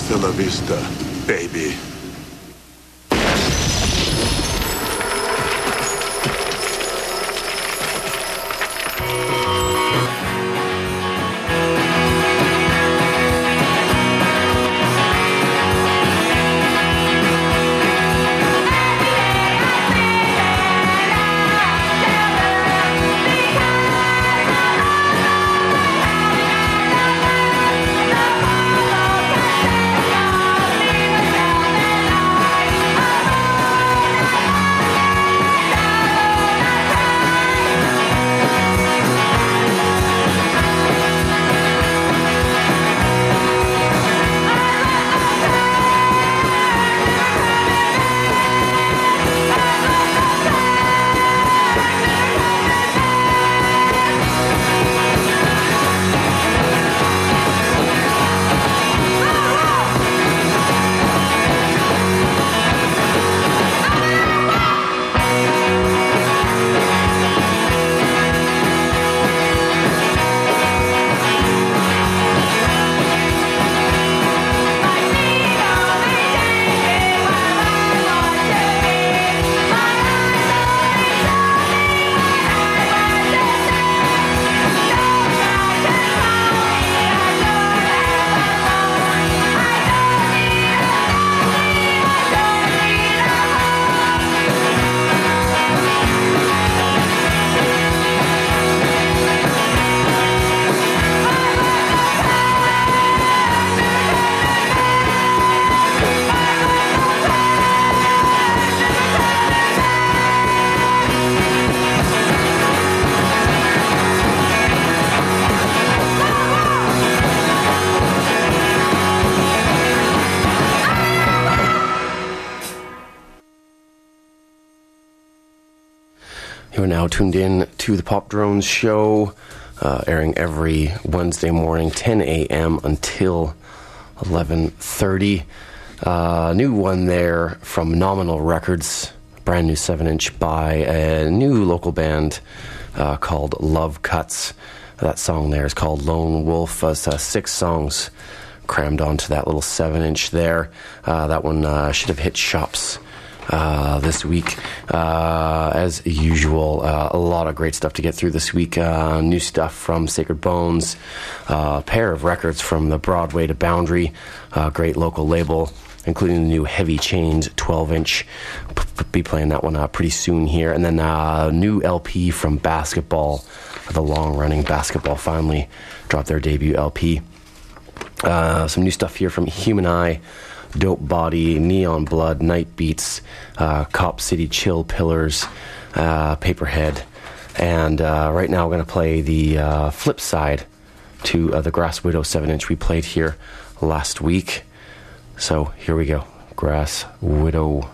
Hasta la vista, baby. You are now tuned in to the Pop Drones show, airing every Wednesday morning, 10 a.m. until 11:30. New one there from Nominal Records, brand new 7-inch by a new local band called Love Cuts. That song there is called Lone Wolf. 6 songs crammed onto that little 7-inch there. That one should have hit shops this week. As usual, a lot of great stuff to get through this week. New stuff from Sacred Bones, a pair of records from the Broadway to Boundary, great local label, including the new Heavy Chains 12-inch. Be playing that one pretty soon here. And then a new LP from Basketball, the long-running Basketball, finally dropped their debut LP. Some new stuff here from Human Eye, Dope Body, Neon Blood, Night Beats, Cop City Chill Pillars, Paperhead. And right now we're going to play the flip side to the Grass Widow 7-inch we played here last week. So here we go. Grass Widow.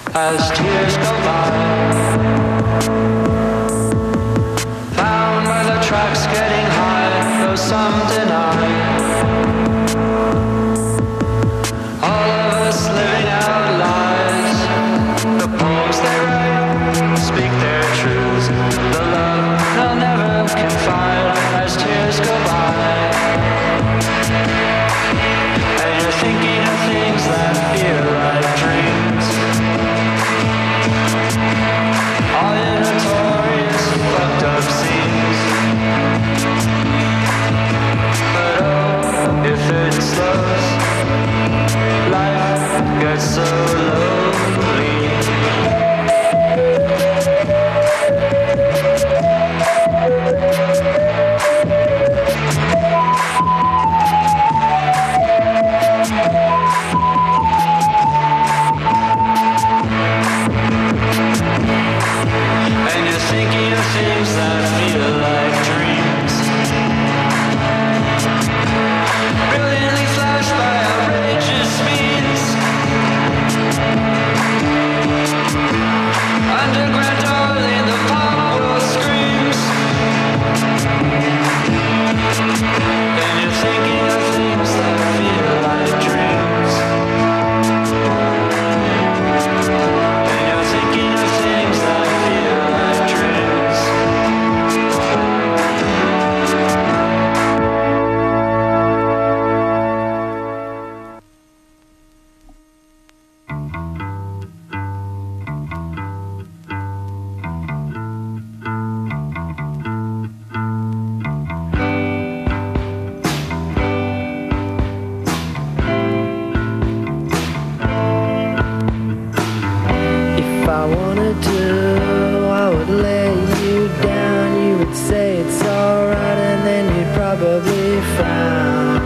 as tears go by. Found where the track's getting high, though some deny. All of us living out lies. The poems they write speak their truths. The love they'll never confide as tears go by. And you're thinking of things that feel like dreams. All your notorious fucked up scenes. But oh, if it slows, life gets so lonely. And you're thinking of things that feel like dreams. Brilliantly flashed by outrageous means. Underground darling, the pop world screams. And you're thinking of things that feel like dreams. And you're thinking of things that feel like dreams. If I wanted to, I would lay you down. You would say it's alright, and then you'd probably frown.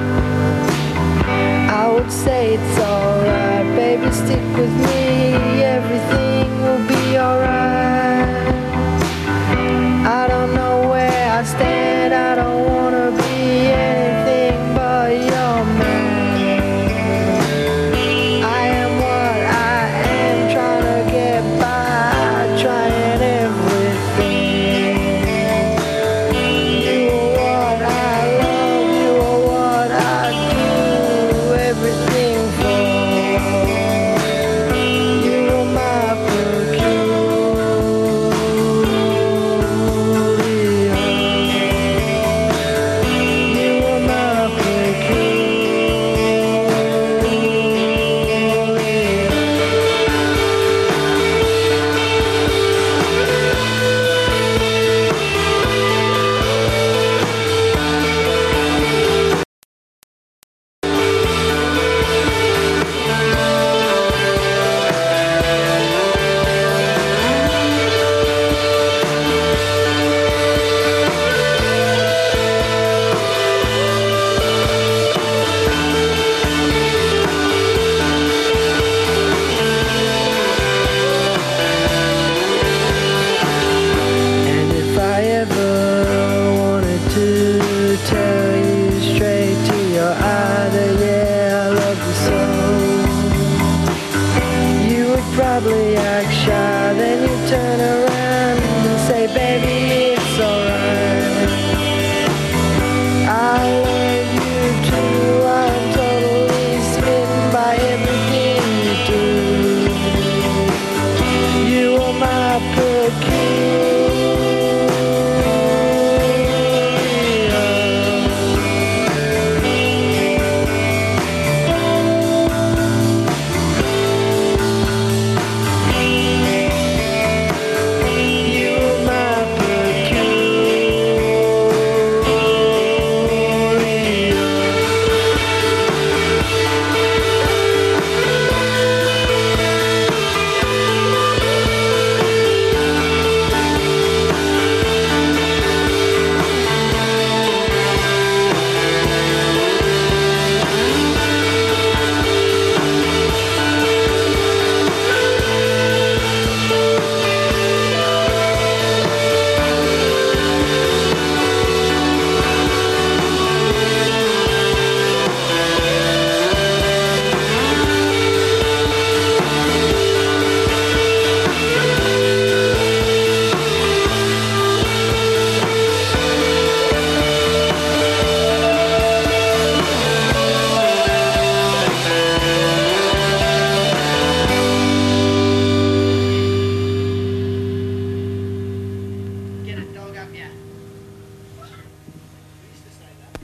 I would say it's alright, baby, stick with me. Everything will be alright. I don't know where I stand. I don't wanna be anything but your man. I am what I am, trying to get by, trying everything. You are what I love, you are what I do everything for.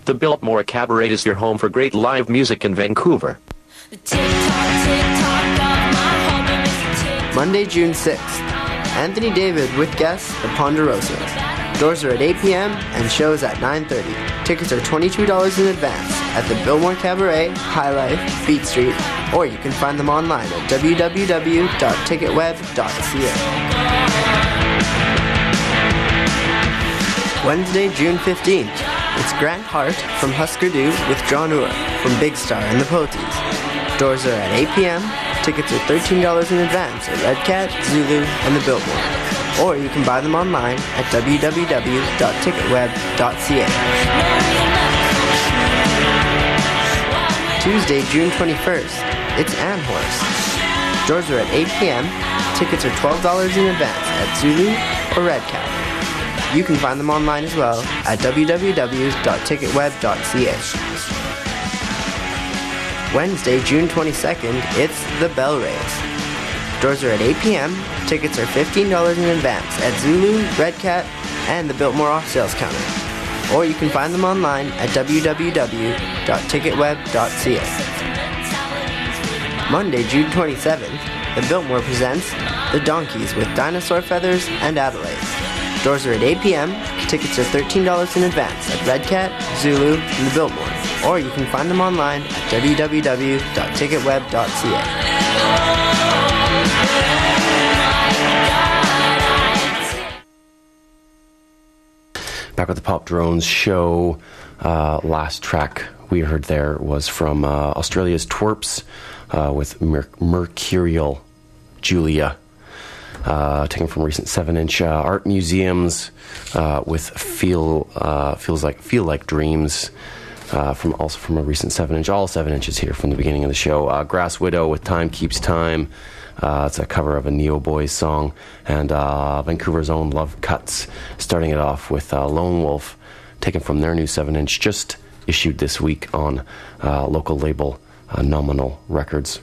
The Biltmore Cabaret is your home for great live music in Vancouver. Monday, June 6th. Anthony David with guests, the Ponderosa. Doors are at 8 p.m. and shows at 9:30. Tickets are $22 in advance at the Biltmore Cabaret, High Life, Beat Street, or you can find them online at www.ticketweb.ca. Wednesday, June 15th. It's Grant Hart from Husker Du with John Uhr from Big Star and the Poties. Doors are at 8 p.m. Tickets are $13 in advance at Red Cat, Zulu, and the Biltmore. Or you can buy them online at www.ticketweb.ca. Tuesday, June 21st. It's Amherst. Doors are at 8 p.m. Tickets are $12 in advance at Zulu or Red Cat. You can find them online as well at www.ticketweb.ca. Wednesday, June 22nd, it's the Bell Rays. Doors are at 8 p.m. Tickets are $15 in advance at Zulu, Red Cat, and the Biltmore off-sales counter. Or you can find them online at www.ticketweb.ca. Monday, June 27th, the Biltmore presents The Donkeys with Dinosaur Feathers and Adelaide. Doors are at 8 p.m. Tickets are $13 in advance at Red Cat, Zulu, and the Biltmore. Or you can find them online at www.ticketweb.ca. Back with the Pop Drones show. Last track we heard there was from Australia's Twerps with Mercurial Julia. Taken from recent 7-inch art museums with Feel Like Dreams. From a recent 7-inch, all 7 inches here from the beginning of the show. Grass Widow with Time Keeps Time. It's a cover of a Neo Boys song, and Vancouver's own Love Cuts, starting it off with Lone Wolf, taken from their new 7-inch, just issued this week on local label Nominal Records.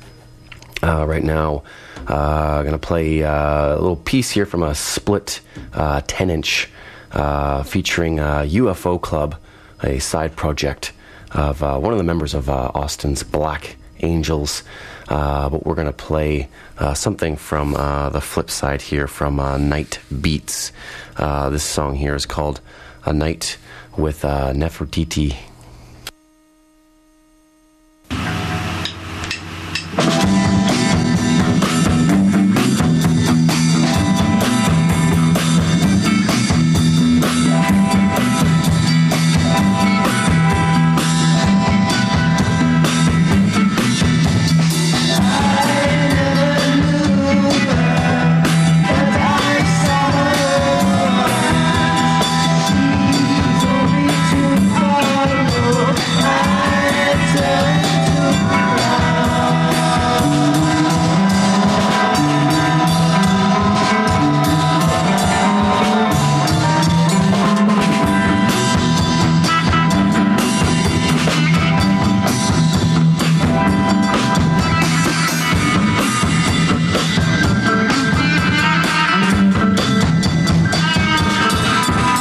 Right now, I'm going to play a little piece here from a split 10-inch featuring UFO Club, a side project of one of the members of Austin's Black Angels. But we're going to play something from the flip side here from Night Beats. This song here is called A Night with Nefertiti.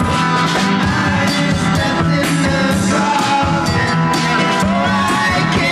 I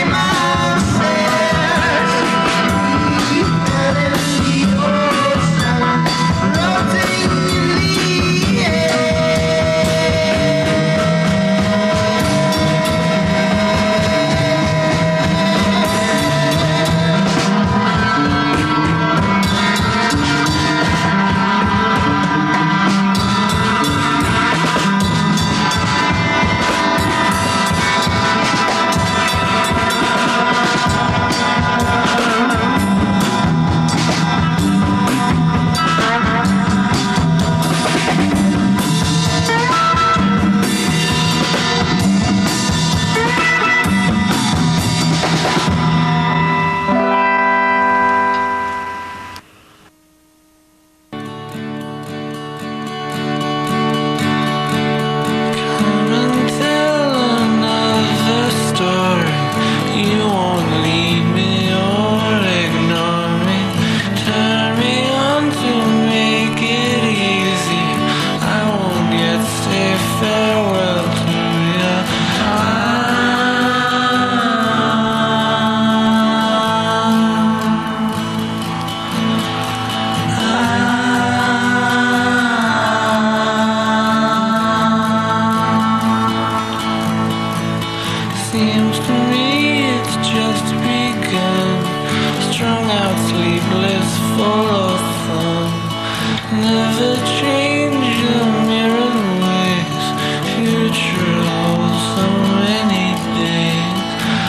again. Strung out, sleepless, full of fun. Never change the mirror ways. Future holds so many days.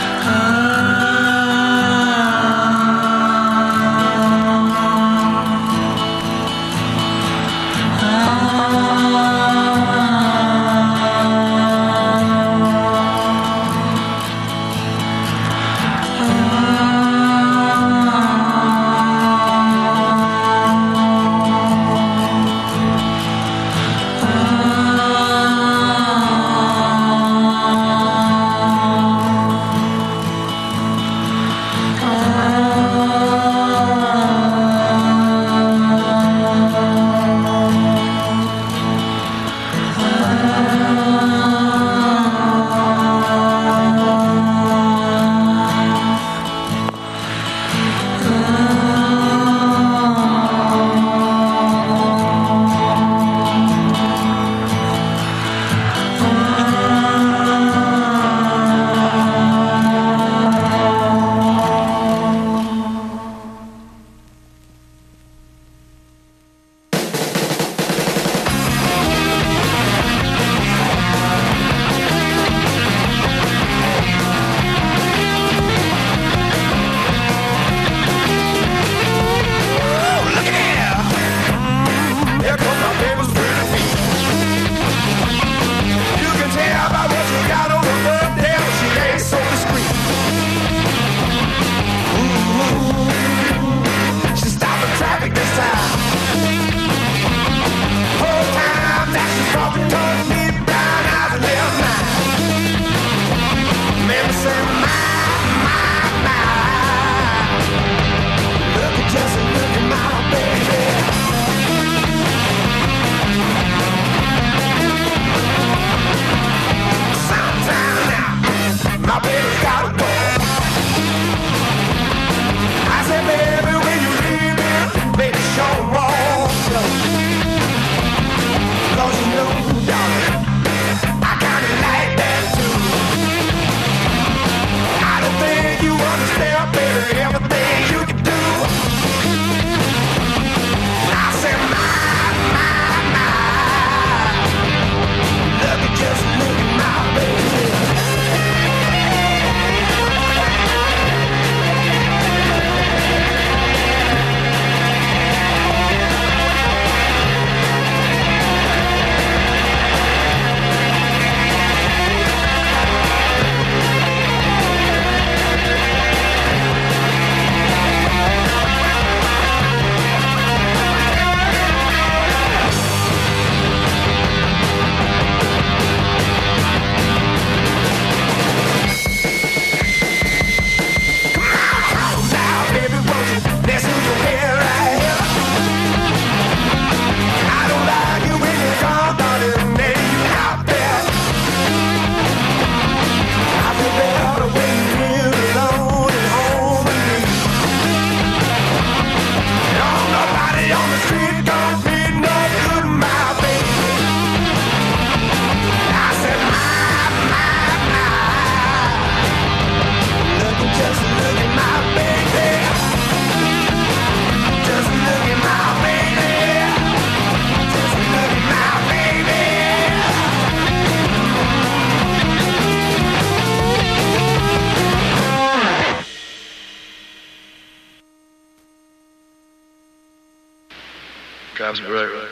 Right.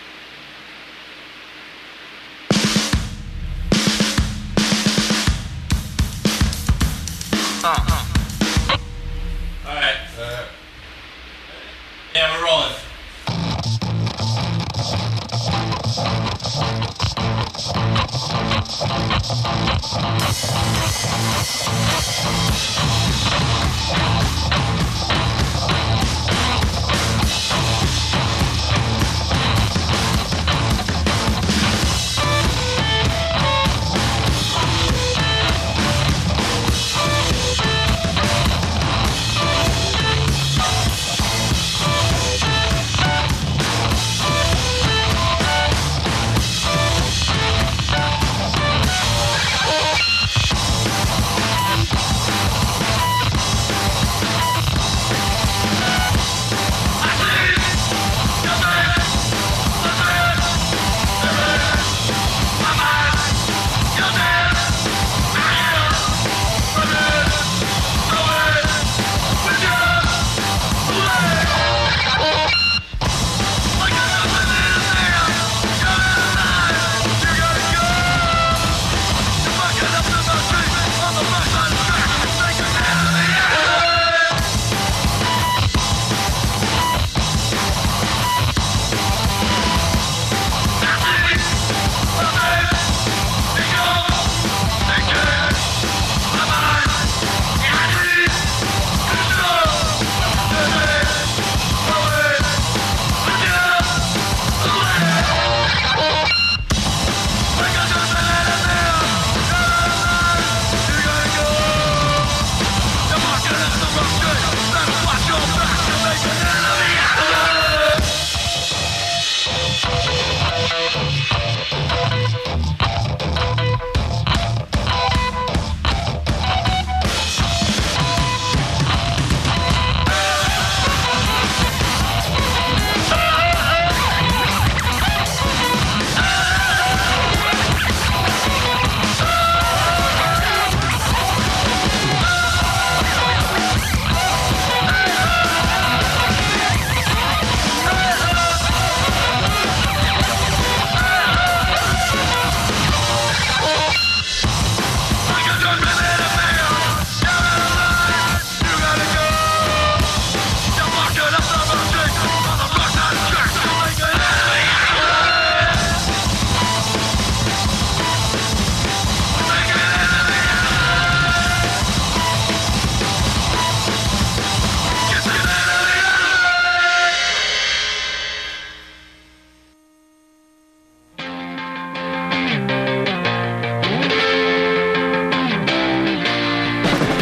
All right. Yeah, we're rolling.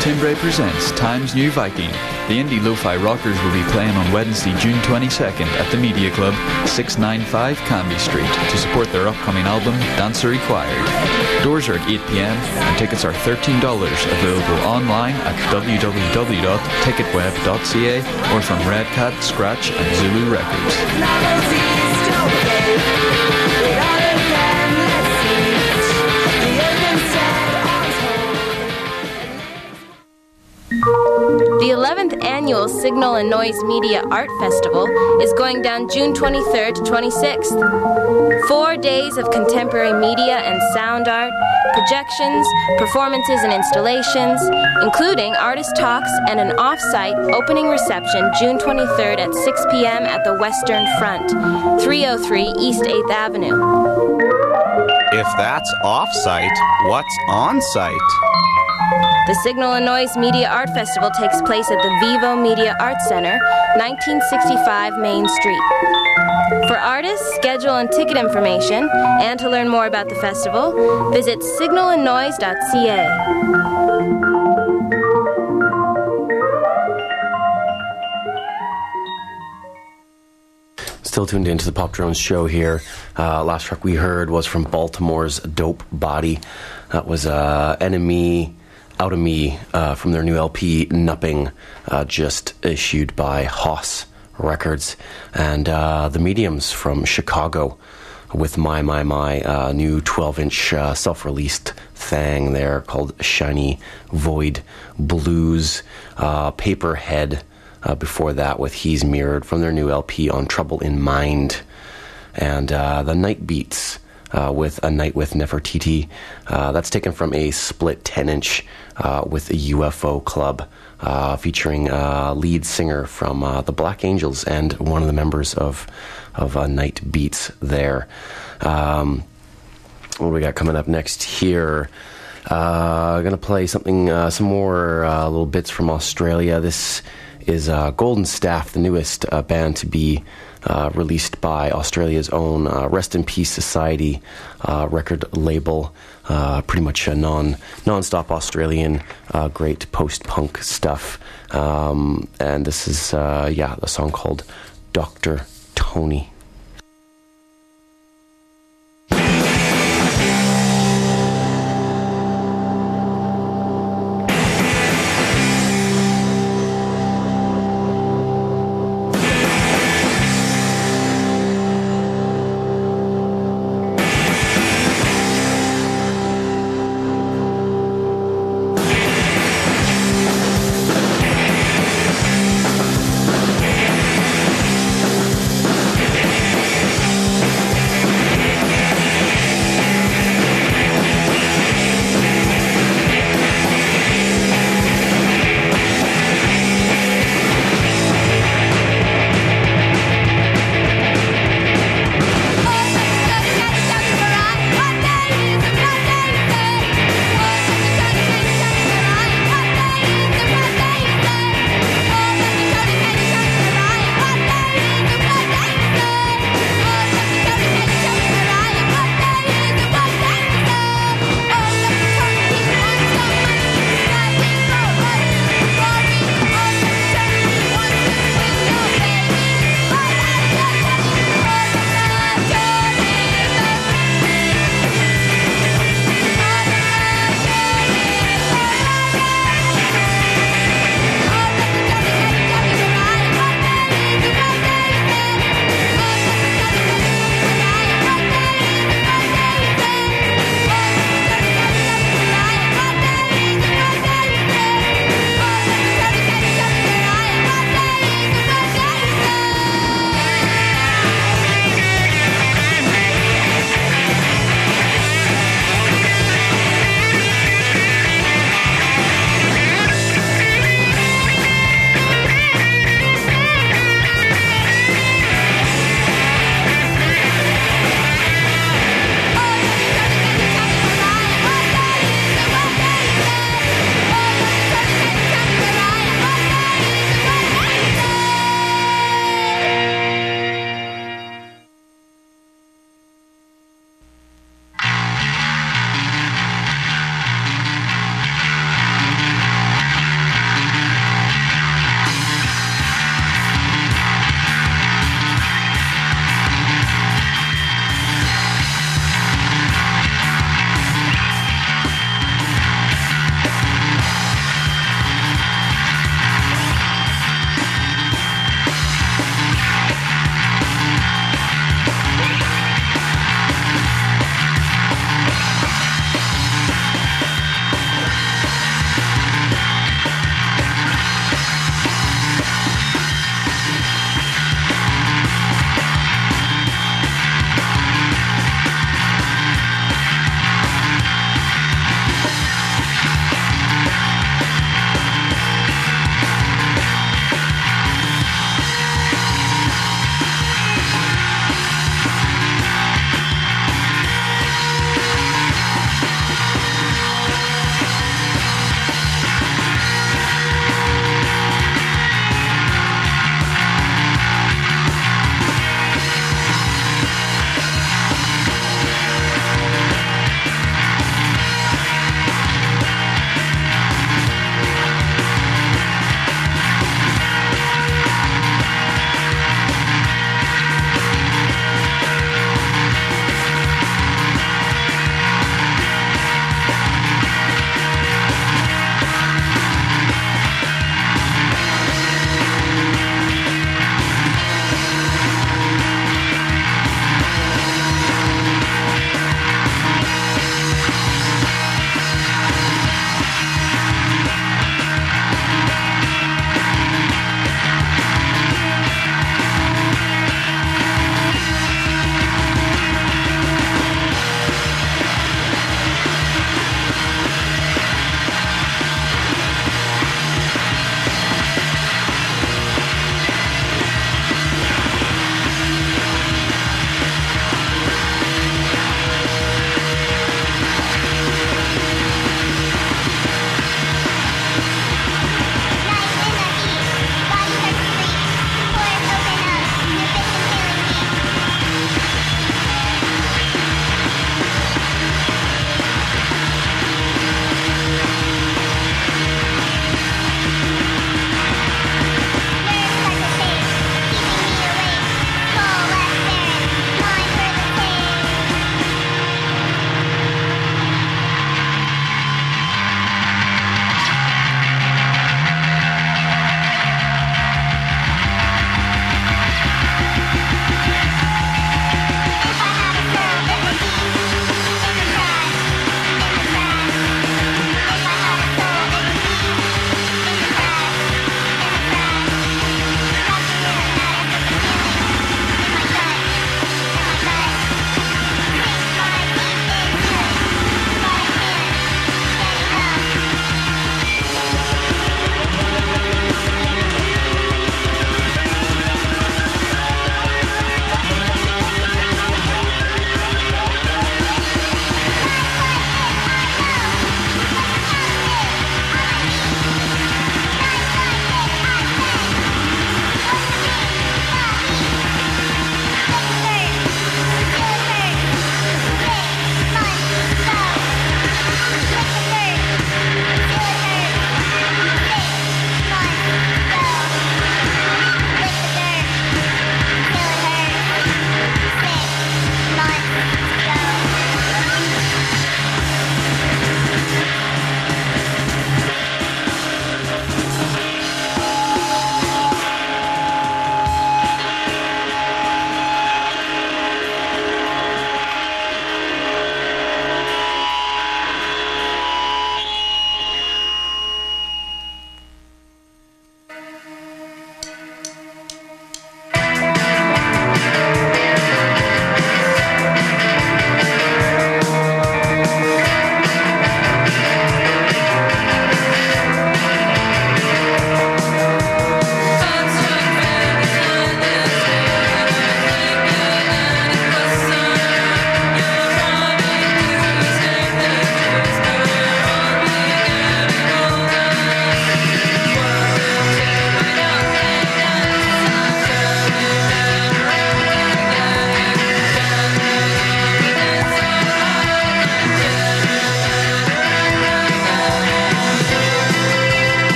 Timbre presents Times New Viking. The indie lo-fi rockers will be playing on Wednesday, June 22nd at the Media Club, 695 Canby Street, to support their upcoming album, Dancer Required. Doors are at 8 p.m. and tickets are $13, available online at www.ticketweb.ca or from Red Cat, Scratch and Zulu Records. The 11th annual Signal and Noise Media Art Festival is going down June 23rd to 26th. 4 days of contemporary media and sound art, projections, performances and installations, including artist talks and an off-site opening reception June 23rd at 6 p.m. at the Western Front, 303 East 8th Avenue. If that's off-site, what's on-site? The Signal and Noise Media Art Festival takes place at the Vivo Media Arts Center, 1965 Main Street. For artists, schedule and ticket information, and to learn more about the festival, visit signalandnoise.ca. Still tuned into the Pop Drones show here. Last track we heard was from Baltimore's Dope Body. That was Enemy Out of Me from their new LP Nupping, just issued by Hoss Records. And The Mediums from Chicago with My new 12-inch self-released thing there called Shiny Void Blues. Paperhead before that with He's Mirrored from their new LP On Trouble in Mind. And The Night Beats with A Night with Nefertiti. That's taken from a split 10-inch with a UFO Club, featuring lead singer from the Black Angels and one of the members of Night Beats there. What do we got coming up next here? Gonna play something, some more little bits from Australia. This is Golden Staff, the newest band to be released by Australia's own Rest in Peace Society record label. Pretty much a non-stop Australian, great post-punk stuff. And this is, a song called Dr. Tony.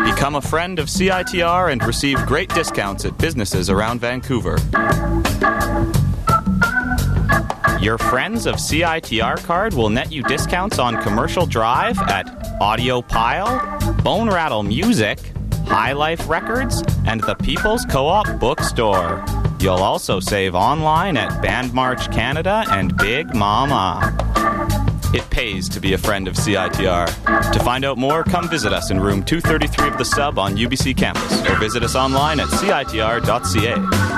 Become a friend of CITR and receive great discounts at businesses around Vancouver. Your Friends of CITR card will net you discounts on Commercial Drive at Audio Pile, Bone Rattle Music, High Life Records, and the People's Co-op Bookstore. You'll also save online at Band March Canada and Big Mama. It pays to be a friend of CITR. To find out more, come visit us in room 233 of the Sub on UBC campus, or visit us online at citr.ca.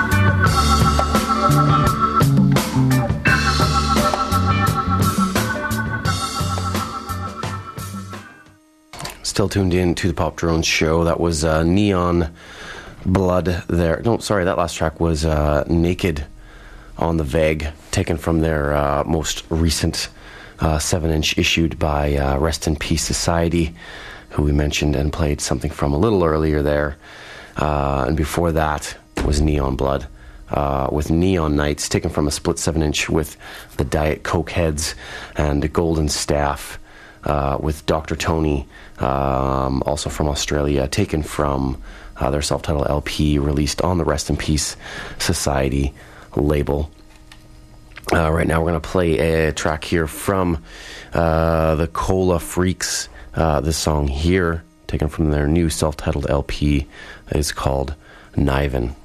Still tuned in to the Pop Drones show. That was Neon Blood there. No, sorry, that last track was Naked on the Veg, taken from their most recent 7-inch issued by Rest in Peace Society, who we mentioned and played something from a little earlier there. And before that was Neon Blood with Neon Nights, taken from a split 7-inch with the Diet Coke Heads and Golden Staff. With Dr. Tony, also from Australia, taken from their self-titled LP released on the Rest in Peace Society label. Right now we're going to play a track here from the Cola Freaks. This song here, taken from their new self-titled LP, is called Niven.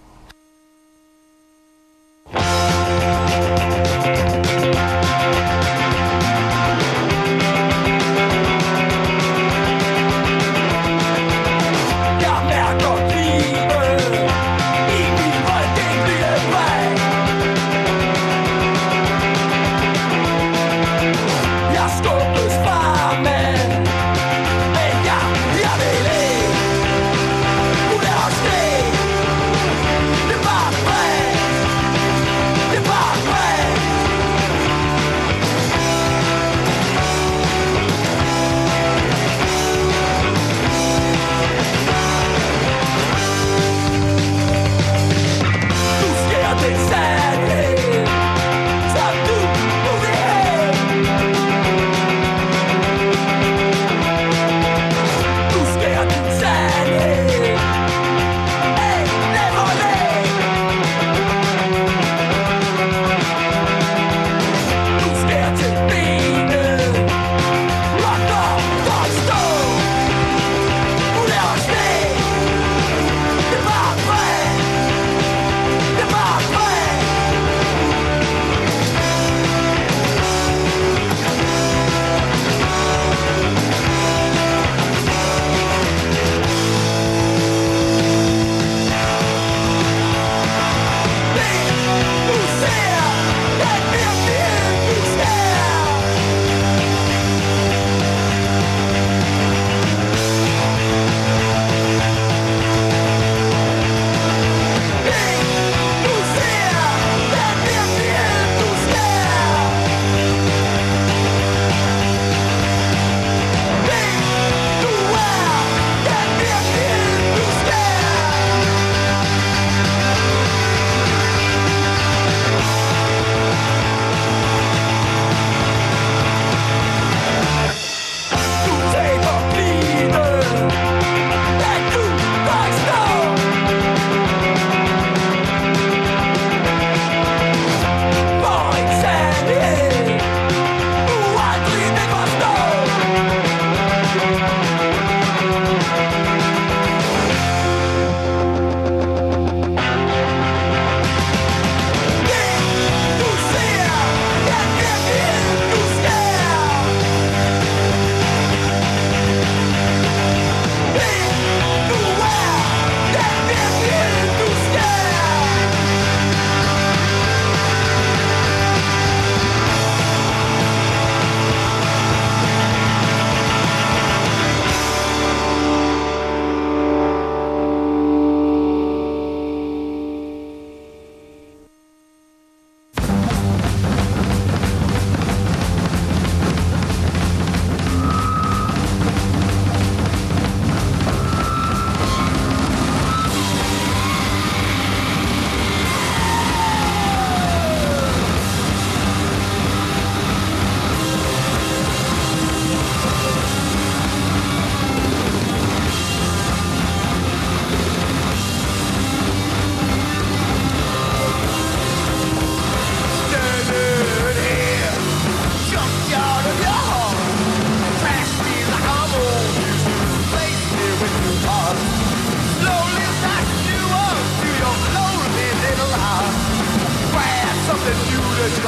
Ja,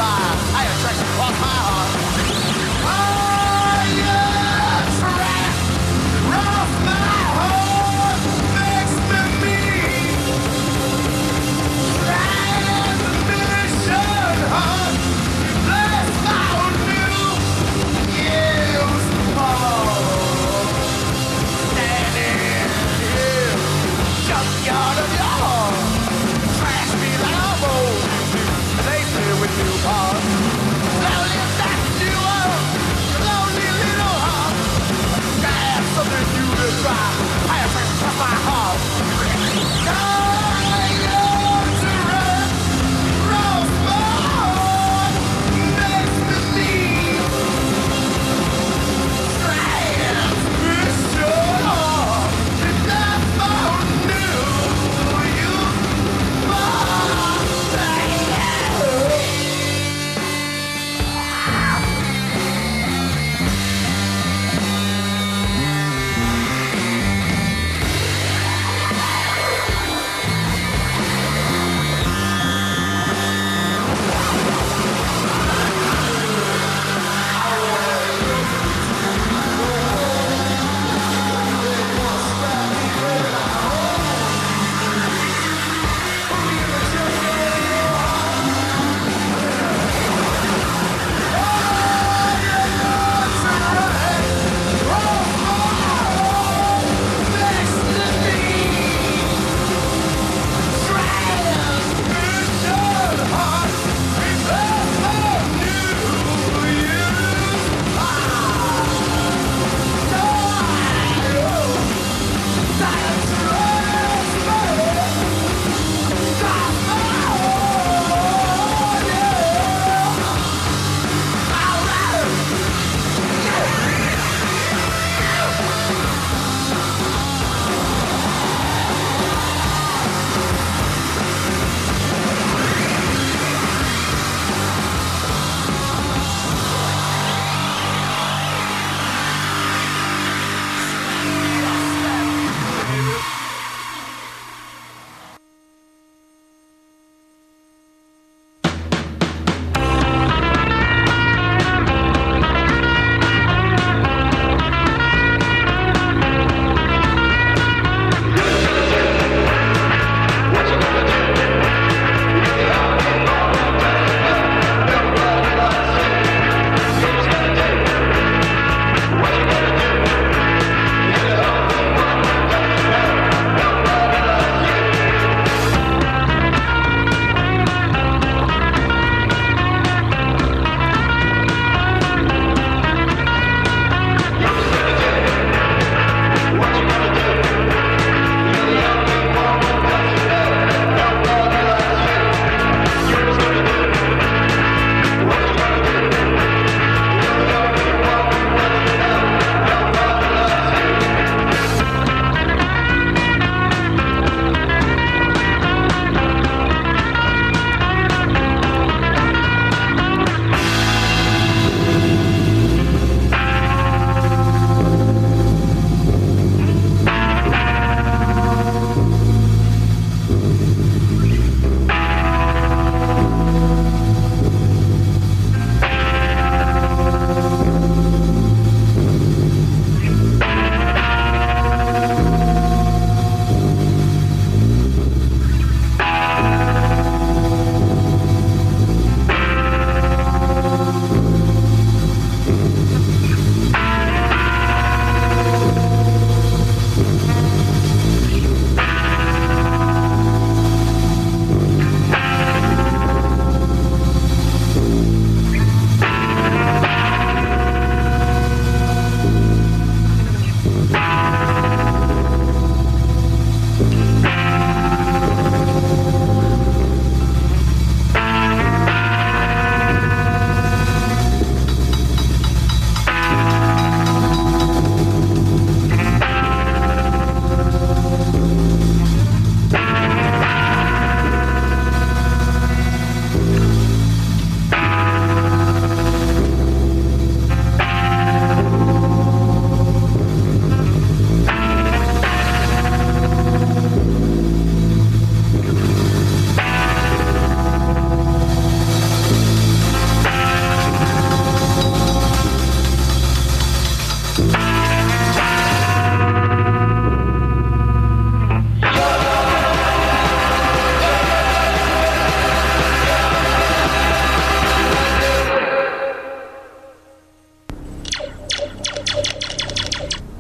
fire. I attraction across my heart. Oh, yeah, track across my heart makes me mean. Transmission heart, bless my new years fall. Standing here, junkyard of your heart. Trash me like a bowl. They fill with new parts.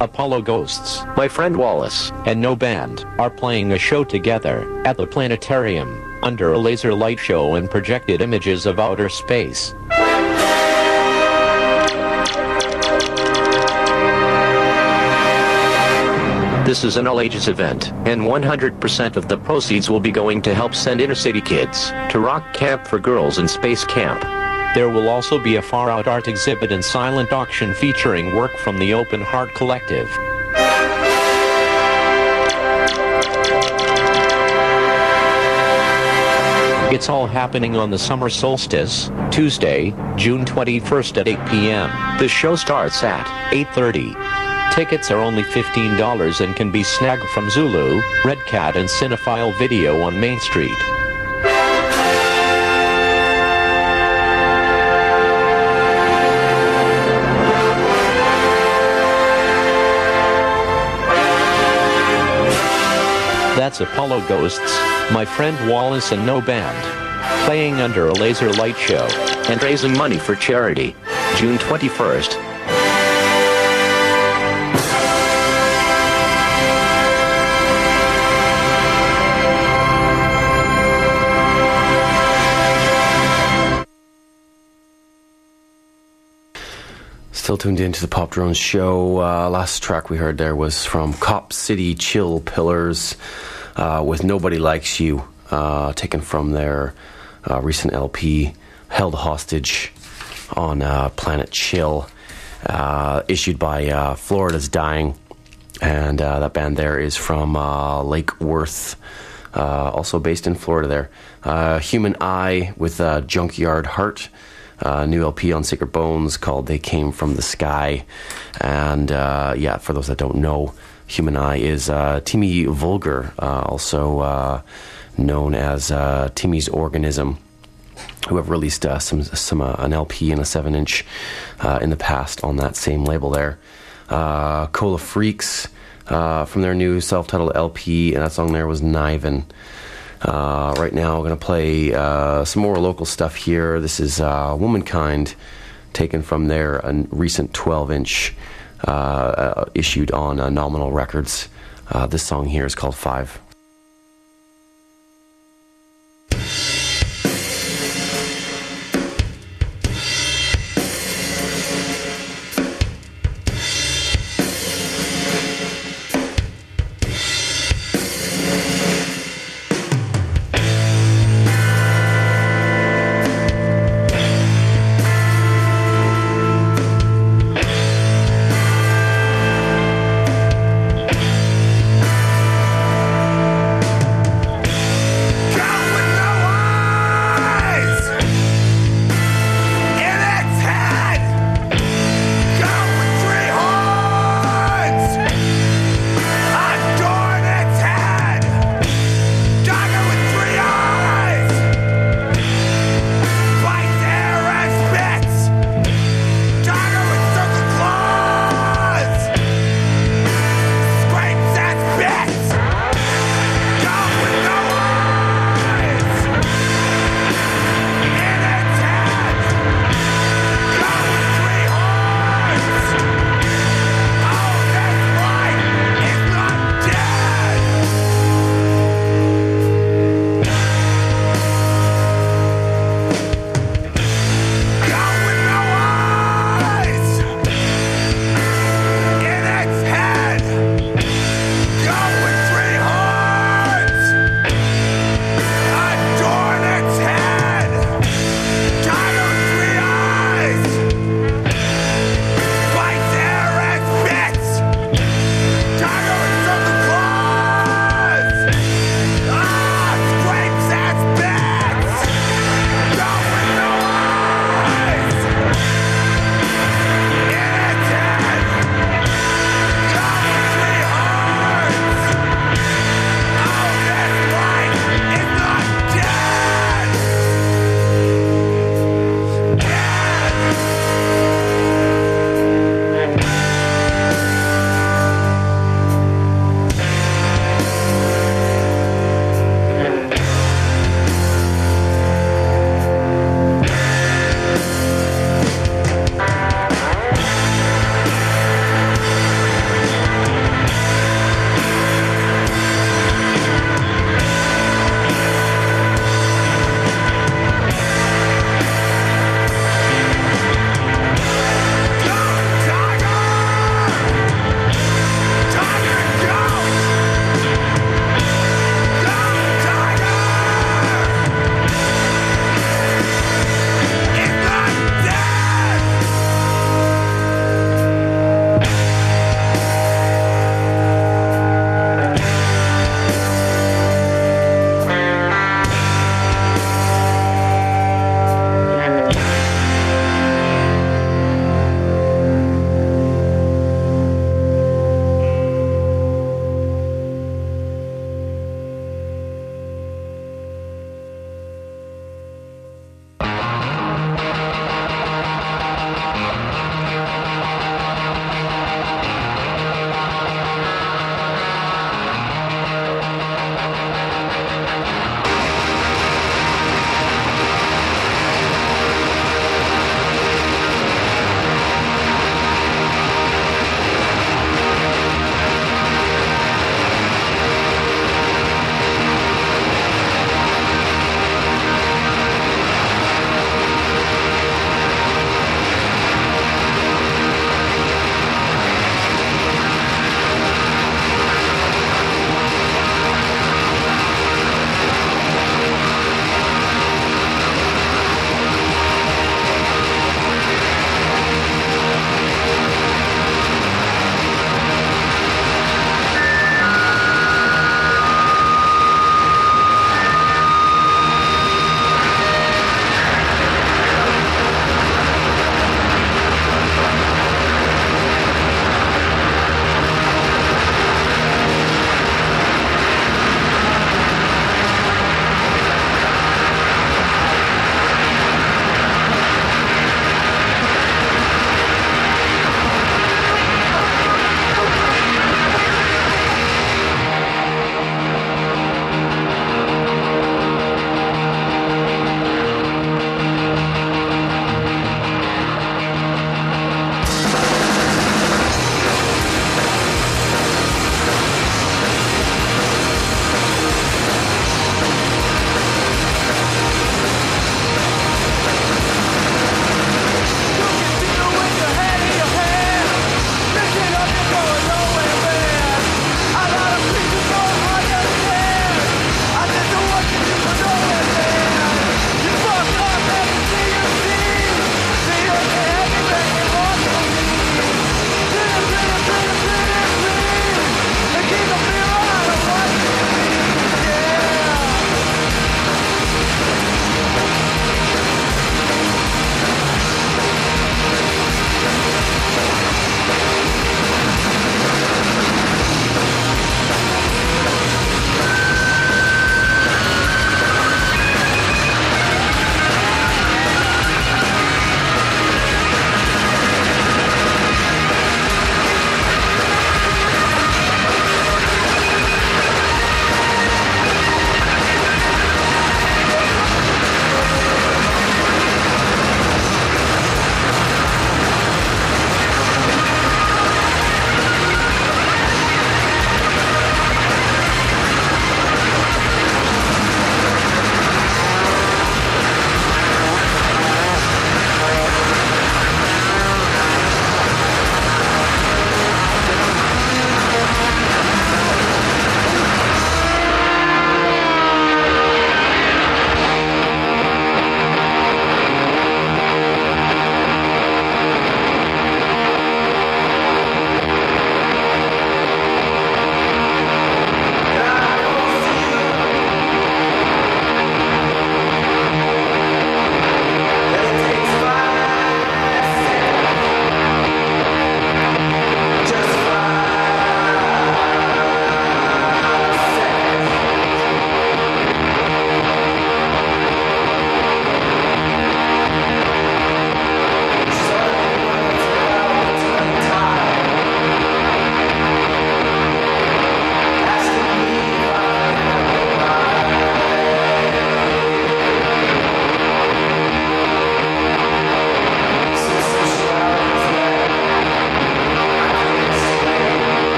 Apollo Ghosts, My Friend Wallace, and No Band are playing a show together at the planetarium under a laser light show and projected images of outer space. This is an all-ages event, and 100% of the proceeds will be going to help send inner-city kids to rock camp for girls and space camp. There will also be a far-out art exhibit and silent auction featuring work from the Open Heart Collective. It's all happening on the summer solstice, Tuesday, June 21st at 8 p.m. The show starts at 8:30. Tickets are only $15 and can be snagged from Zulu, Red Cat and Cinephile Video on Main Street. That's Apollo Ghosts, My Friend Wallace and No Band, playing under a laser light show and raising money for charity, June 21st. Still tuned in to the Pop Drones show. Last track we heard there was from Cop City Chill Pillars with Nobody Likes You, taken from their recent LP, Held Hostage on Planet Chill, issued by Florida's Dying. And that band there is from Lake Worth, also based in Florida there. Human Eye with Junkyard Heart. New LP on Sacred Bones called They Came From the Sky. And yeah, for those that don't know, Human Eye is Timmy Vulgar, also known as Timmy's Organism, who have released an LP and a 7-inch in the past on that same label there. Cola Freaks from their new self-titled LP, and that song there was Niven. Right now I'm going to play some more local stuff here. This is Womankind, taken from their recent 12-inch issued on Nominal Records. This song here is called 5.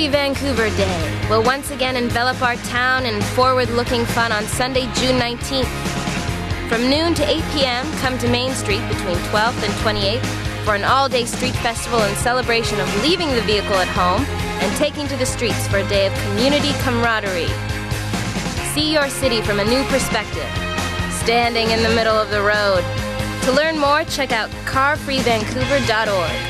Free Vancouver Day will once again envelop our town in forward-looking fun on Sunday, June 19th. From noon to 8 p.m., come to Main Street between 12th and 28th for an all-day street festival in celebration of leaving the vehicle at home and taking to the streets for a day of community camaraderie. See your city from a new perspective, standing in the middle of the road. To learn more, check out carfreevancouver.org.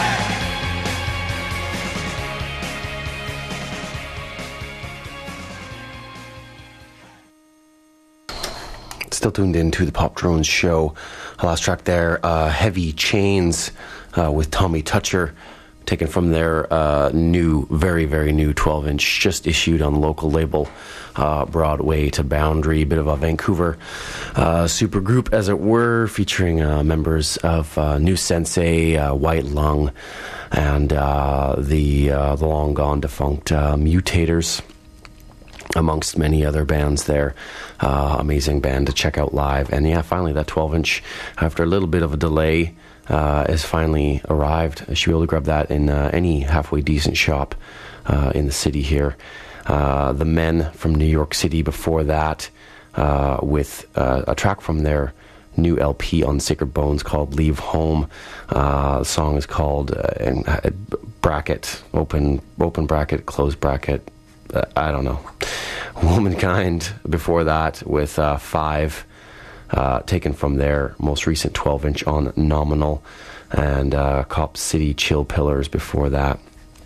Still tuned in to the Pop Drones show. Last track there, Heavy Chains with Tommy Toucher, taken from their new, very, very new 12-inch, just issued on the local label, Broadway to Boundary, bit of a Vancouver supergroup, as it were, featuring members of New Sensei, White Lung, and the long gone defunct Mutators, amongst many other bands there. Amazing band to check out live. And yeah, finally that 12-inch, after a little bit of a delay, has finally arrived. I should be able to grab that in any halfway decent shop in the city here. The Men from New York City before that, with a track from their new LP on Sacred Bones called Leave Home. The song is called bracket, open bracket, close bracket, I don't know. Womankind before that with 5, taken from their most recent 12-inch on Nominal, and Cop City Chill Pillars before that.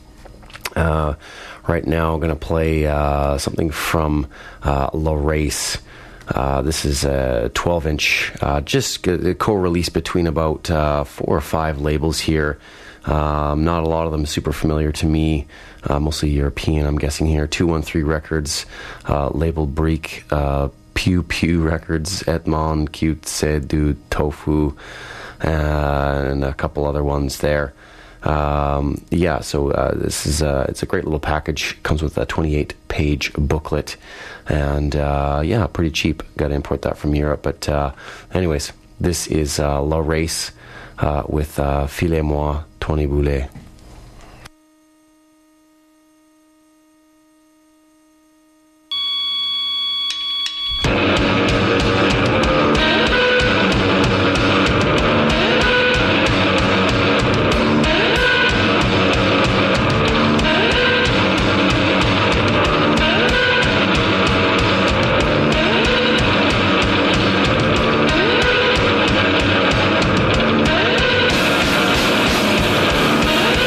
Right now I'm going to play something from La Race. This is a 12-inch, just a co-release between about 4 or 5 labels here. Not a lot of them super familiar to me, mostly European, I'm guessing here. 213 Records, label Break, Pew Pew Records, Edmond, Cute, Sedu, Tofu, and a couple other ones there. This is it's a great little package. Comes with a 28-page booklet, and pretty cheap. Got to import that from Europe. But anyways, this is La Race with Filez-moi Tony Boulet. Hey!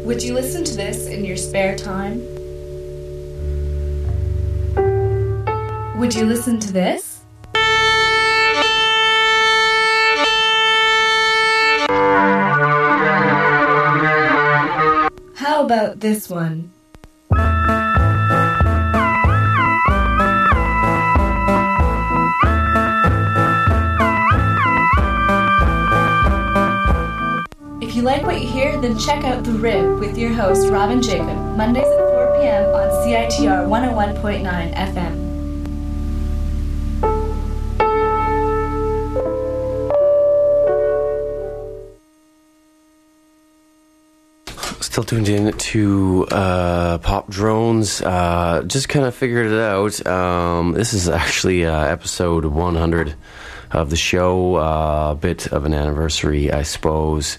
Would you listen to this in your spare time? Would you listen to this? How about this one? If you like what you hear, then check out The Rib with your host, Robin Jacob, Mondays at 4 p.m. on CITR 101.9 FM. Still tuned in to Pop Drones. Just kind of figured it out. This is actually episode 100 of the show. A bit of an anniversary, I suppose.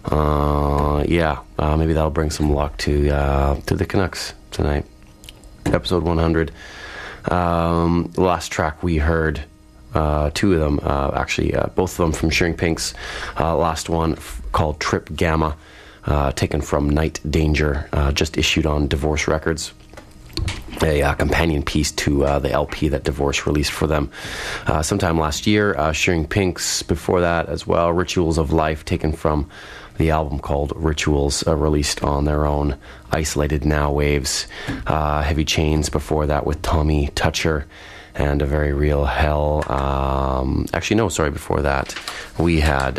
Maybe that'll bring some luck to the Canucks tonight. Episode 100. The last track we heard, two of them, both of them from Shearing Pinks. Last one called Trip Gamma. Taken from Night Danger, just issued on Divorce Records. A companion piece to the LP that Divorce released for them sometime last year. Shearing Pinks before that as well. Rituals of Life, taken from the album called Rituals, released on their own Isolated Now Waves. Heavy Chains before that with Tommy Toucher and A Very Real Hell. Before that we had...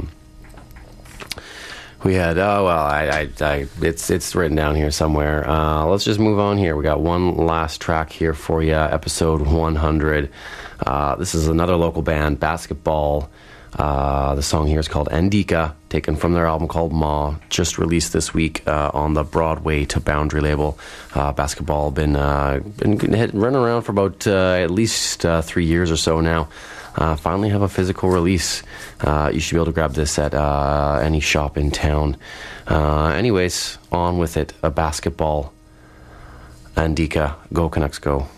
it's written down here somewhere. Let's just move on here. We got one last track here for you, episode 100. This is another local band, Basketball. The song here is called Andika, taken from their album called Ma, just released this week on the Broadway to Boundary label. Basketball been running around for about at least 3 years or so now. Finally have a physical release. You should be able to grab this at any shop in town. Anyways, on with it. A Basketball. Andika. Go Canucks, go.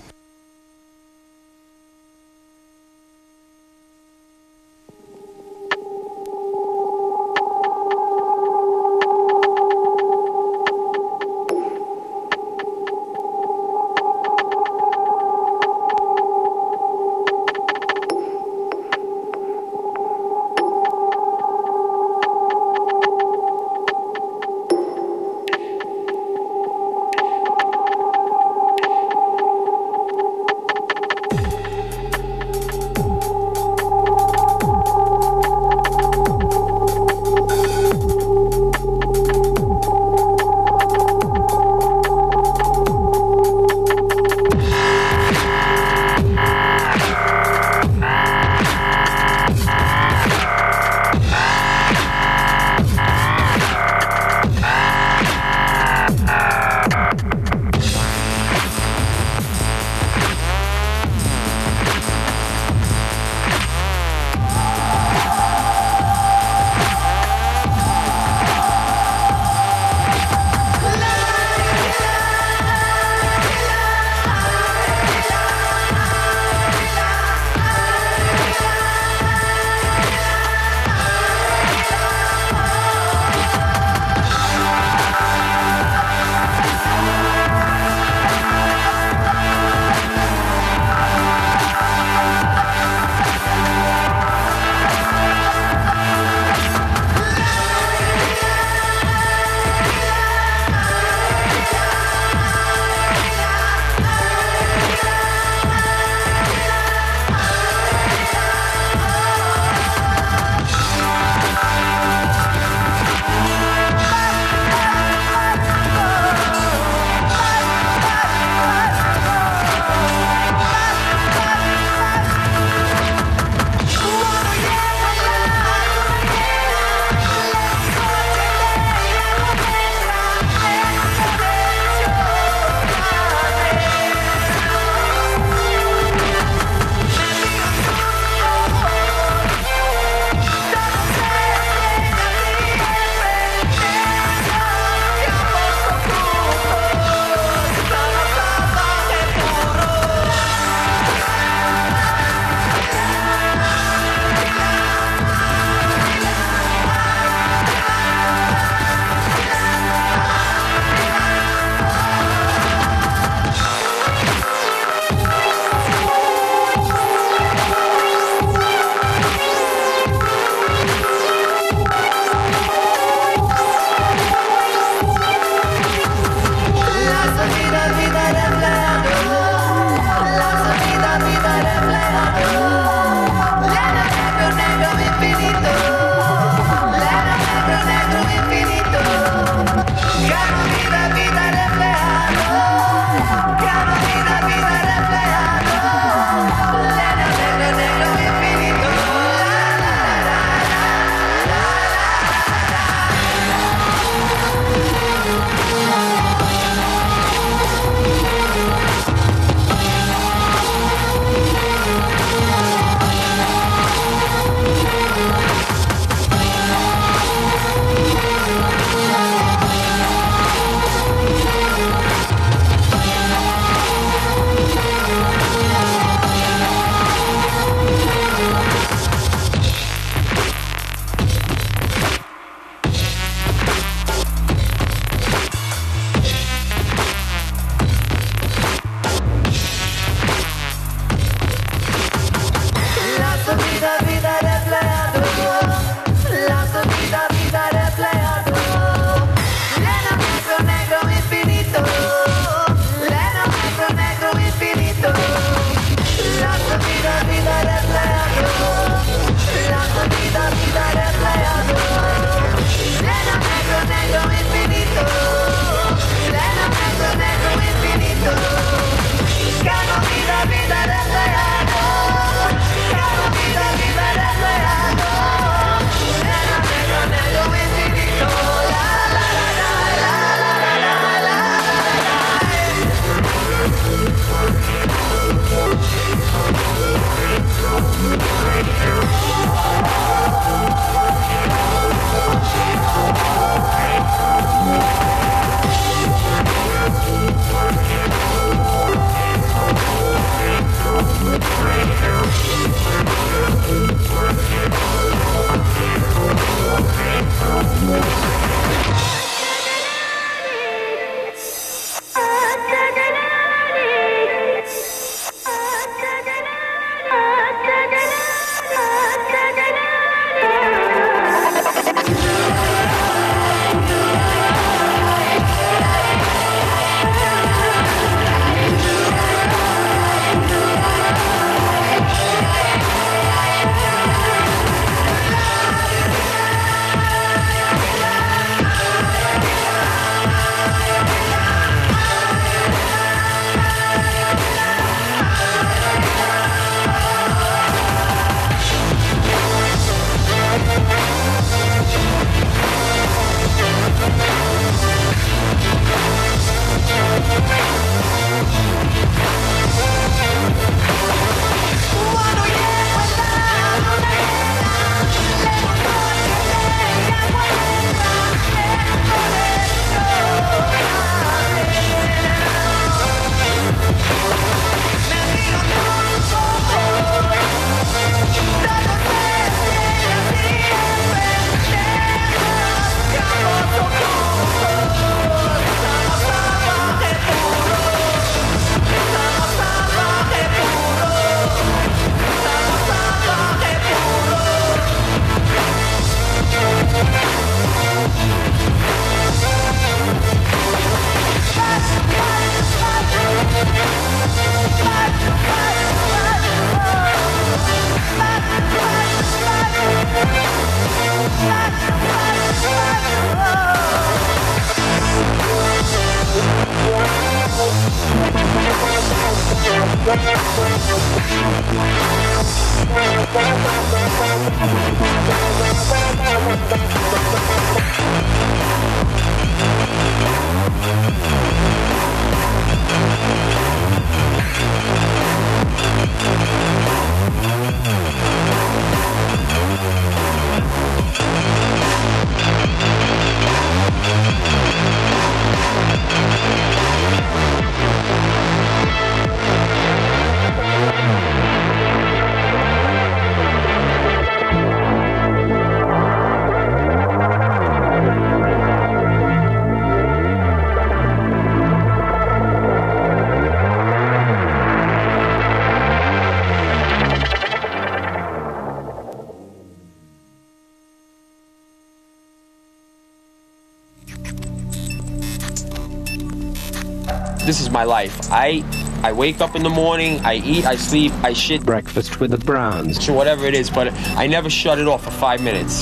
This is my life. I wake up in the morning, I eat, I sleep, I shit. Breakfast with the Browns. Sure, whatever it is, but I never shut it off for 5 minutes.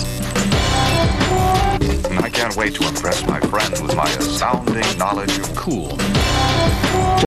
I can't wait to impress my friends with my astounding knowledge of Cool.